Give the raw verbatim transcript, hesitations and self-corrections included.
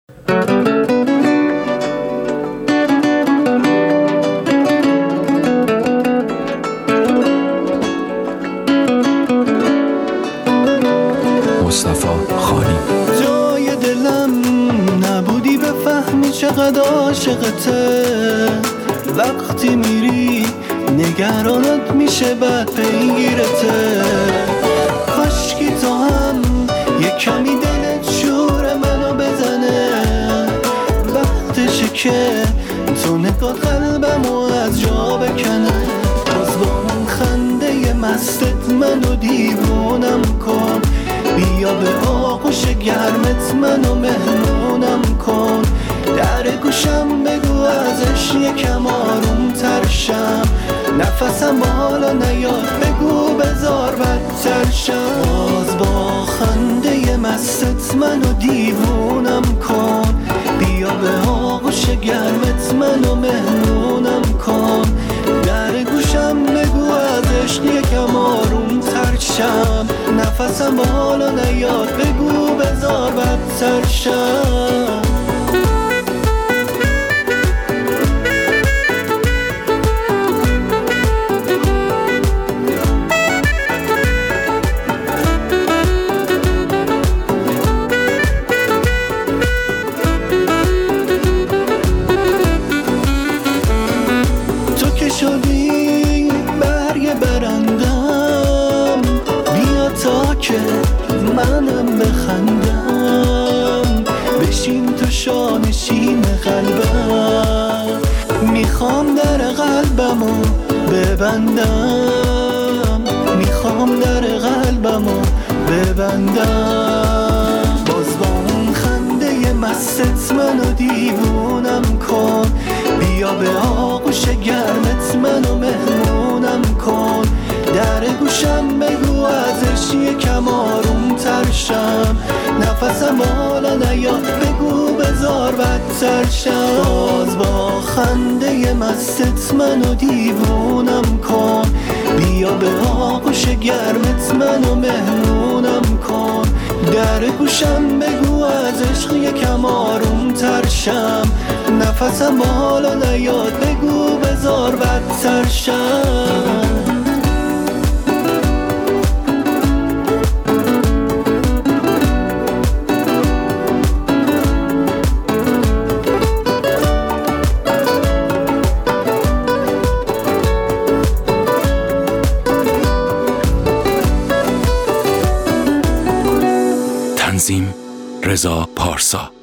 مصطفی خانی. جای دلم نبودی بفهمی چقدر عاشقته، وقتی میری نگرانت میشه بعد پیگیرته. کاشکی تو هم یه کمی دلت شور منو بزنه، وقتشه که تو نگاه قلبمو از جا بکنه. باز با اون خنده مستت منو دیوونم کن، بیا به آغوش گرمت منو مهمونم کن. در گوشم بگو ازش یکم آروم تر شم، نفسم بالا نیاد بگو بذار بدتر شم. باز با خنده مستت منو دیوونم کن، بیا به آغوش گرمت منو مهمونم کن. در گوشم بگو ازش یکم آروم تر شم، نفسم بالا نیاد بگو بذار بدتر شم. شدی برگ برندم، بیا تا که منم بخندم، بشین تو شانشین قلبم. میخوام در قلبمو ببندم، میخوام در قلبمو ببندم. باز با اون خنده مستت منو دیوونم کن، بیا به آغوش گرمت منو مهمونم کن. در گوشم بگو ازش یکم آروم تر شم، نفسم بالا نیاد بگو بذار بدتر شم. باز با خنده مستت منو دیوونم کن، بیا به آغوش گرمت منو مهمونم کن. در گوشم بگو ازش یکم آروم تر شم، نفسم بالا نیاد بگو بذار بدتر شم. تنظیم رضا پارسا.